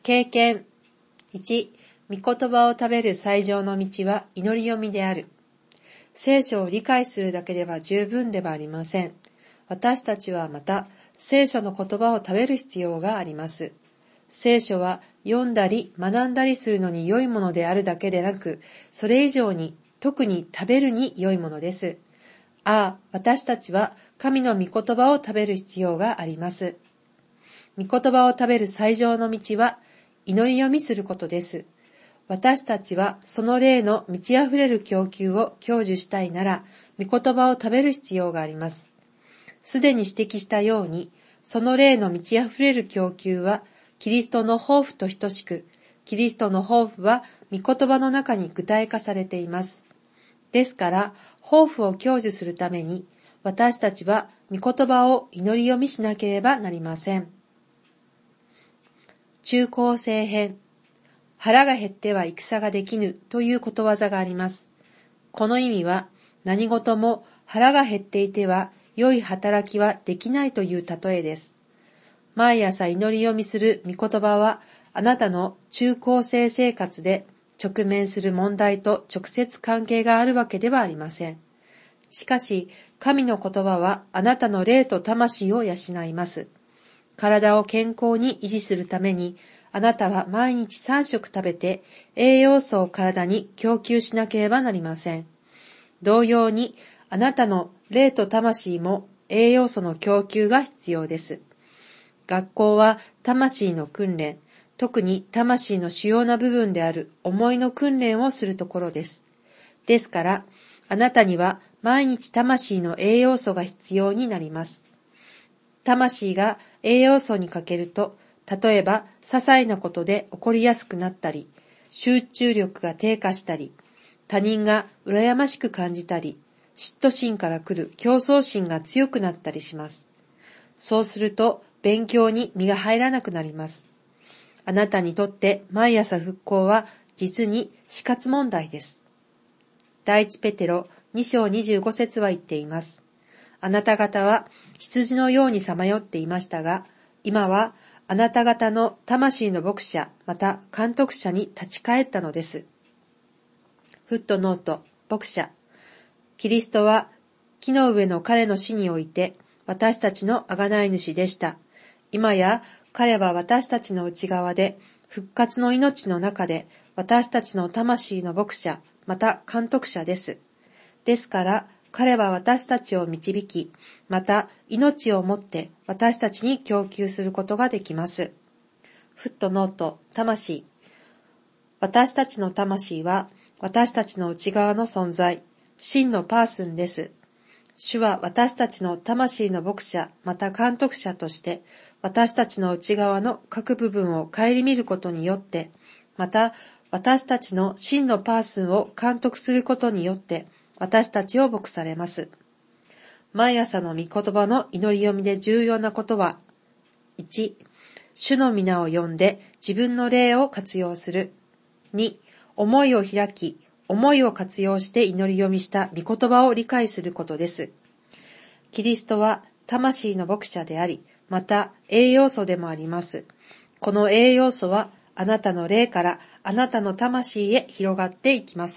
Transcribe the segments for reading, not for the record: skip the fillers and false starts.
経験。1、御言葉を食べる最上の道は祈り読みである。聖書を理解するだけでは十分ではありません。私たちはまた、聖書の言葉を食べる必要があります。聖書は読んだり学んだりするのに良いものであるだけでなく、それ以上に特に食べるに良いものです。私たちは神の御言葉を食べる必要があります。御言葉を食べる最上の道は祈り読みすることです。私たちはその霊の満ち溢れる供給を享受したいなら、御言葉を食べる必要があります。すでに指摘したように、その霊の満ち溢れる供給は、キリストの豊富と等しく、キリストの豊富は御言葉の中に具体化されています。ですから、豊富を享受するために、私たちは御言葉を祈り読みしなければなりません。中高生編。腹が減っては戦ができぬということわざがあります。この意味は、何事も腹が減っていては良い働きはできないという例えです。毎朝祈り読みする御言葉は、あなたの中高生生活で直面する問題と直接関係があるわけではありません。しかし、神の言葉はあなたの霊と魂を養います。体を健康に維持するために、あなたは毎日3食食べて栄養素を体に供給しなければなりません。同様に、あなたの霊と魂も栄養素の供給が必要です。学校は魂の訓練、特に魂の主要な部分である思いの訓練をするところです。ですから、あなたには毎日魂の栄養素が必要になります。魂が栄養素に欠けると、例えば些細なことで起こりやすくなったり、集中力が低下したり、他人が羨ましく感じたり、嫉妬心から来る競争心が強くなったりします。そうすると勉強に身が入らなくなります。あなたにとって毎朝復興は実に死活問題です。第一ペテロ2章25節は言っています。あなた方は羊のようにさまよっていましたが、今はあなた方の魂の牧者、また監督者に立ち返ったのです。フットノート、牧者。キリストは木の上の彼の死において私たちの贖い主でした。今や彼は私たちの内側で復活の命の中で私たちの魂の牧者、また監督者です。ですから彼は私たちを導き、また命をもって私たちに供給することができます。フットノート、魂。私たちの魂は私たちの内側の存在、真のパーソンです。主は私たちの魂の牧者、また監督者として、私たちの内側の各部分を顧みることによって、また私たちの真のパーソンを監督することによって、私たちを牧されます。毎朝の御言葉の祈り読みで重要なことは、1、主の皆を呼んで自分の霊を活用する。2、思いを開き、思いを活用して祈り読みした御言葉を理解することです。キリストは魂の牧者であり、また栄養素でもあります。この栄養素はあなたの霊からあなたの魂へ広がっていきます。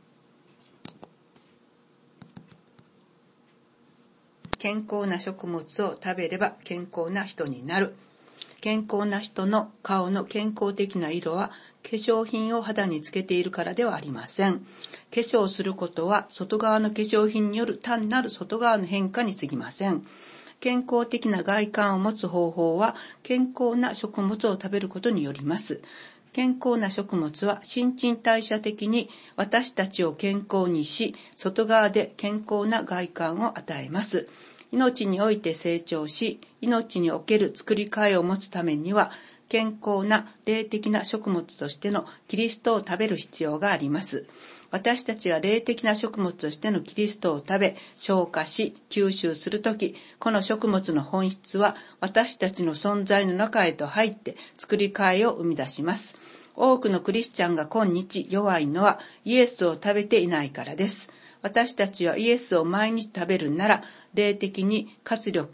健康な食物を食べれば健康な人になる。健康な人の顔の健康的な色は化粧品を肌につけているからではありません。化粧することは外側の化粧品による単なる外側の変化に過ぎません。健康的な外観を持つ方法は健康な食物を食べることによります。健康な食物は新陳代謝的に私たちを健康にし、外側で健康な外観を与えます。命において成長し、命における作り替えを持つためには、健康な霊的な食物としてのキリストを食べる必要があります。私たちは霊的な食物としてのキリストを食べ、消化し、吸収するとき、この食物の本質は私たちの存在の中へと入って作り替えを生み出します。多くのクリスチャンが今日弱いのはイエスを食べていないからです。私たちはイエスを毎日食べるなら、霊的に活力を持ち、命において作り変えられるでしょう。 経験。1、御言葉を食べる最上の道は祈り読みである。聖書を理解するだけでは十分ではありません。私たちは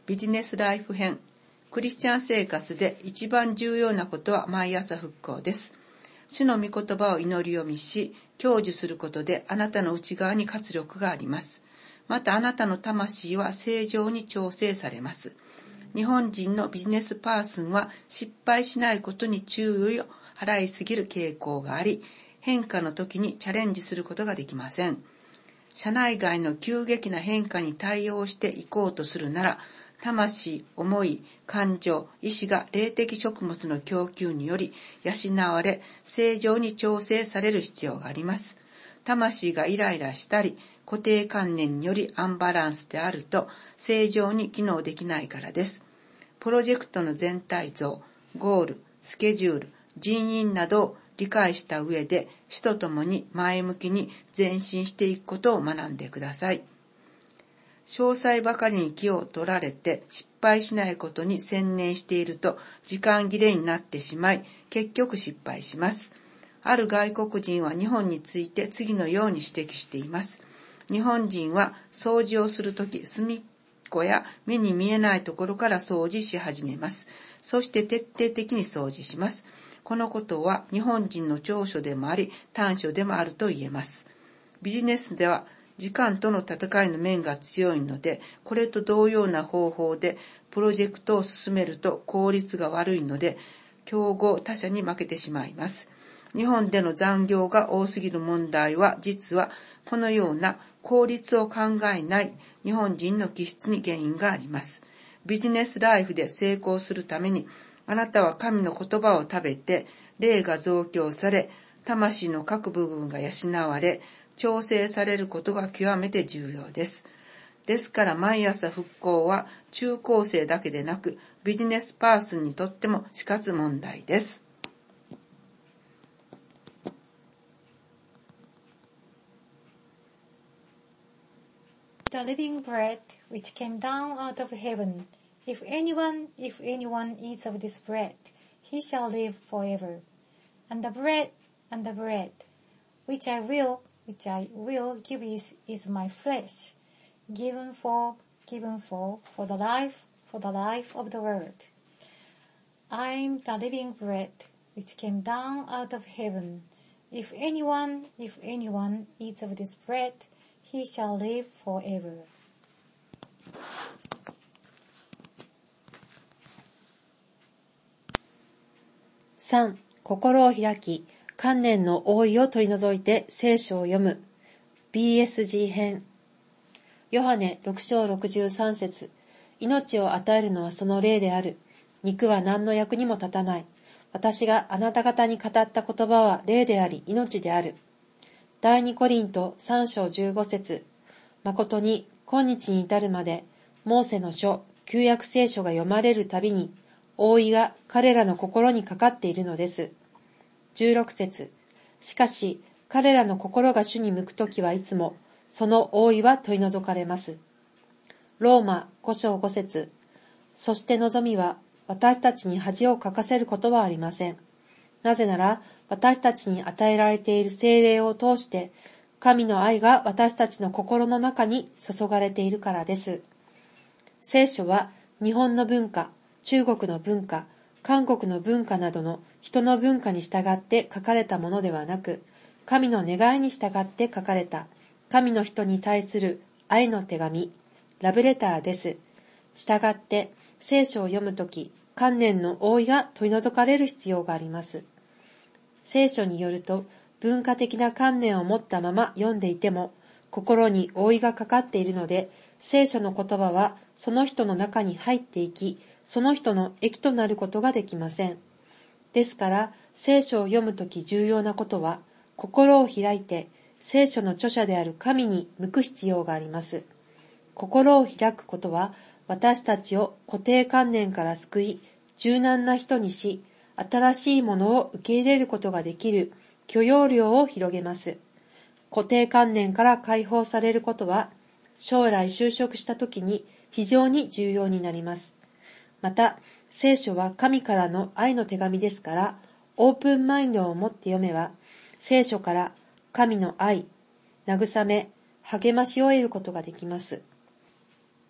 ビジネスライフ編。クリスチャン生活で一番重要なことは毎朝復興です。主の御言葉を祈り読みし、享受することであなたの内側に活力があります。またあなたの魂は正常に調整されます。日本人のビジネスパーソンは失敗しないことに注意を払いすぎる傾向があり、変化の時にチャレンジすることができません。社内外の急激な変化に対応していこうとするなら、魂、思い、感情、意志が霊的食物の供給により養われ、正常に調整される必要があります。魂がイライラしたり、固定観念によりアンバランスであると、正常に機能できないからです。プロジェクトの全体像、ゴール、スケジュール、人員などを理解した上で、主と共に前向きに前進していくことを学んでください。詳細ばかりに気を取られて失敗しないことに専念していると時間切れになってしまい、結局失敗します。ある外国人は日本について次のように指摘しています。日本人は掃除をするとき、隅っこや目に見えないところから掃除し始めます。そして徹底的に掃除します。このことは日本人の長所でもあり、短所でもあると言えます。ビジネスでは時間との戦いの面が強いので、これと同様な方法でプロジェクトを進めると効率が悪いので、競合他社に負けてしまいます。日本での残業が多すぎる問題は、実はこのような効率を考えない日本人の気質に原因があります。ビジネスライフで成功するために、あなたは神の言葉を食べて、霊が増強され、魂の各部分が養われ、調整されることが極めて重要です。ですから毎朝復興は中高生だけでなく、ビジネスパーソンにとっても死活問題です。 The living bread which came down out of heaven. If anyone eats of this bread, he shall live forever. And the bread, which I will give is my flesh, given for the life of the world. I am the living bread which came down out of heaven. If anyone eats of this bread, he shall live forever. 3. 心を開き、観念の覆いを取り除いて聖書を読む。BSG 編。ヨハネ6章63節。命を与えるのはその霊である。肉は何の役にも立たない。私があなた方に語った言葉は霊であり命である。第2コリント3章15節。誠に今日に至るまで、モーセの書、旧約聖書が読まれるたびに、覆いが彼らの心にかかっているのです。16節。しかし、彼らの心が主に向くときはいつも、その覆いは取り除かれます。ローマ5章5節。そして望みは、私たちに恥をかかせることはありません。なぜなら、私たちに与えられている聖霊を通して、神の愛が私たちの心の中に注がれているからです。聖書は、日本の文化、中国の文化、韓国の文化などの人の文化に従って書かれたものではなく、神の願いに従って書かれた神の人に対する愛の手紙、ラブレターです。従って聖書を読むとき、観念の覆いが取り除かれる必要があります。聖書によると、文化的な観念を持ったまま読んでいても、心に覆いがかかっているので、聖書の言葉はその人の中に入っていき、その人の益となることができません。ですから、聖書を読むとき重要なことは、心を開いて、聖書の著者である神に向く必要があります。心を開くことは、私たちを固定観念から救い、柔軟な人にし、新しいものを受け入れることができる許容量を広げます。固定観念から解放されることは、将来就職したときに非常に重要になります。また、聖書は神からの愛の手紙ですから、オープンマインドを持って読めば、聖書から神の愛、慰め、励ましを得ることができます。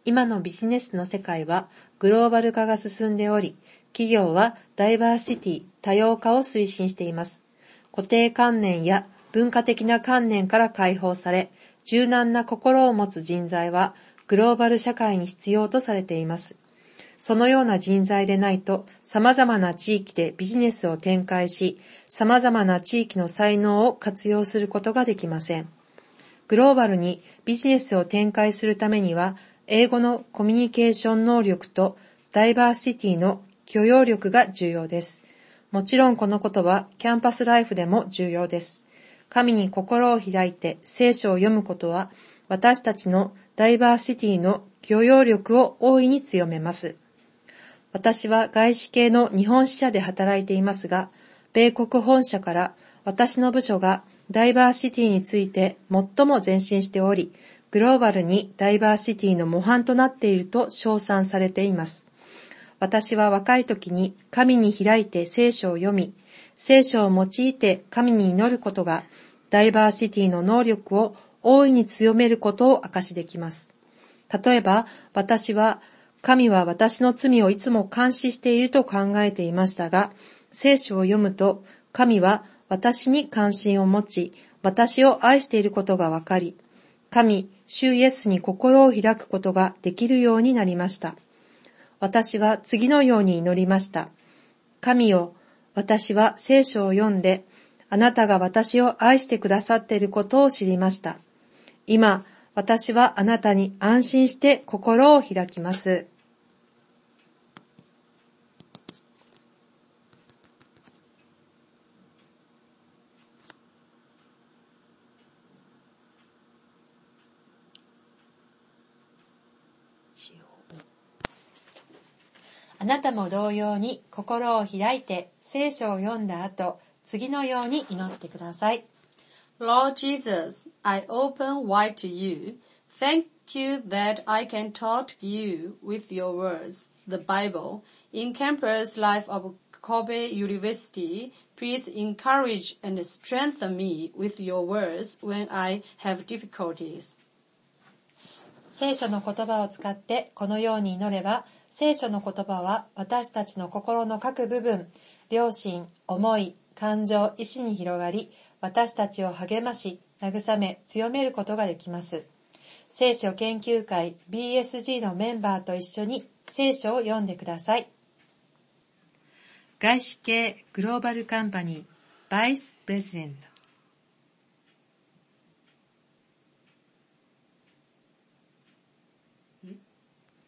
今のビジネスの世界はグローバル化が進んでおり、企業はダイバーシティ、多様化を推進しています。固定観念や文化的な観念から解放され、柔軟な心を持つ人材はグローバル社会に必要とされています。そのような人材でないと、様々な地域でビジネスを展開し、様々な地域の才能を活用することができません。グローバルにビジネスを展開するためには、英語のコミュニケーション能力とダイバーシティの許容力が重要です。もちろんこのことはキャンパスライフでも重要です。神に心を開いて聖書を読むことは、私たちのダイバーシティの許容力を大いに強めます。私は外資系の日本支社で働いていますが、米国本社から私の部署がダイバーシティについて最も前進しており、グローバルにダイバーシティの模範となっていると称賛されています。私は若い時に神に開いて聖書を読み、聖書を用いて神に祈ることがダイバーシティの能力を大いに強めることを証しできます。例えば、私は神は私の罪をいつも監視していると考えていましたが、聖書を読むと、神は私に関心を持ち、私を愛していることがわかり、神、主イエスに心を開くことができるようになりました。私は次のように祈りました。神よ、私は聖書を読んで、あなたが私を愛してくださっていることを知りました。今、私はあなたに安心して心を開きます。あなたも同様に心を開いて聖書を読んだ後、次のように祈ってください。 Lord Jesus, I open wide to you. Thank you that I can talk to you with your words, the Bible. In campus life of Kobe University, please encourage and strengthen me with your words when I have difficulties. 聖書の言葉を使ってこのように祈れば、聖書の言葉は私たちの心の各部分、良心、思い、感情、意志に広がり、私たちを励まし、慰め、強めることができます。聖書研究会 BSG のメンバーと一緒に聖書を読んでください。外資系グローバルカンパニーバイスプレジデント